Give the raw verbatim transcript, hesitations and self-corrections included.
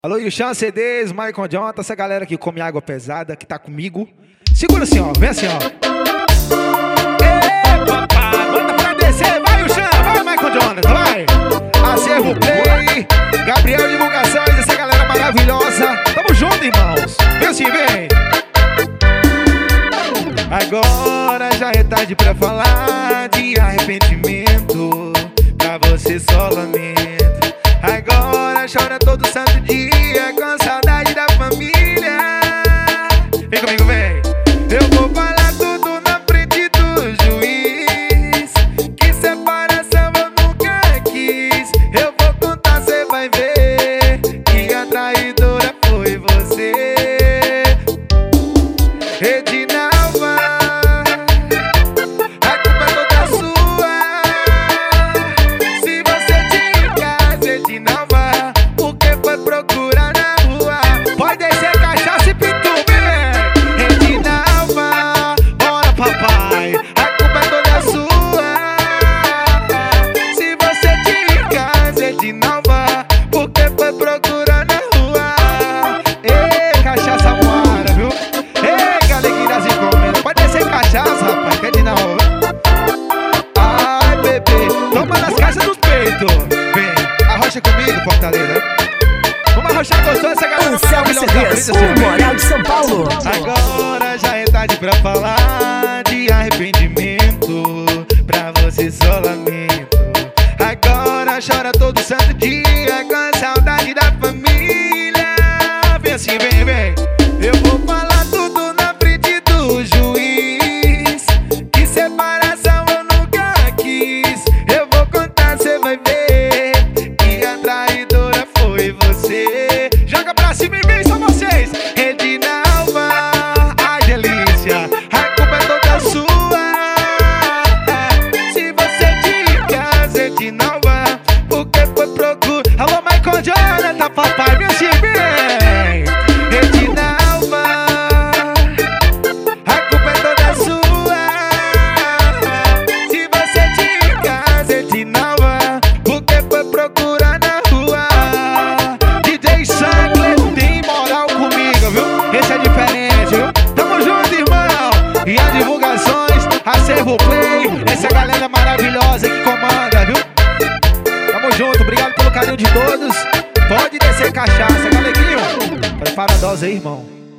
Alô, Yuchan, C Ds, Michael Jonathan, essa galera que come água pesada, que tá comigo. Segura assim, ó, vem assim, ó. Ê, papai, bota pra descer, vai, Yuchan, vai, Michael Jonathan, vai. Acervo Play, Gabriel Divulgações, essa galera maravilhosa. Tamo junto, irmãos. Vem assim, vem. Agora já é tarde pra falar de arrependimento. Pra você só lamento. Agora chora todo santo dia com saudade da família. Vem comigo, vem. Eu vou falar tudo na frente do juiz. Que separação eu nunca quis. Eu vou contar, cê vai ver que a traidora foi você, Edinalva. A culpa é toda sua. Se você tinha casa, Edinalva, por que foi procurar na rua? Pode descer cachaça e pitu, vem, Edinalva. Bora, papai, a culpa é toda sua. Se você tinha casa, Edinalva, por que foi procurar na rua? Ei, cachaça moara, viu? Ei, galeguinhas e comendo. Pode descer cachaça, rapaz, que é Edinalva. Ai, bebê, toma nas caixas dos peitos. Vem, arrocha comigo, Fortaleza. Vamos arrochar gostoso, essa galera maravilhosa. O Moral de São Paulo. Agora já é tarde pra falar de arrependimento. Pra você só lamento. Agora chora todo santo dia com saudade da família. Vem assim, vem, vem. Eu vou falar tudo na frente do juiz. Que separação eu nunca quis. Eu vou contar, cê vai ver que a traidora foi você. Joga pra cima e vem, só vocês. Edinalva, ai delícia, a culpa é toda sua. Se você tinha casa, Edinalva, por que foi procurar? Alô, Michael Jonathan, papai, vem assim, vem. Edinalva, a culpa é toda sua. Se você tinha casa, Edinalva, por que foi procurar na rua? D J Sankler tem moral comigo, viu? Esse é diferente, viu? Tamo junto, irmão. E a divulgações, Acervo Play, essa galera maravilhosa que comanda, viu? Tamo junto, obrigado pelo carinho de todos. Pode descer cachaça, galeguinho. Prepara a dose aí, irmão.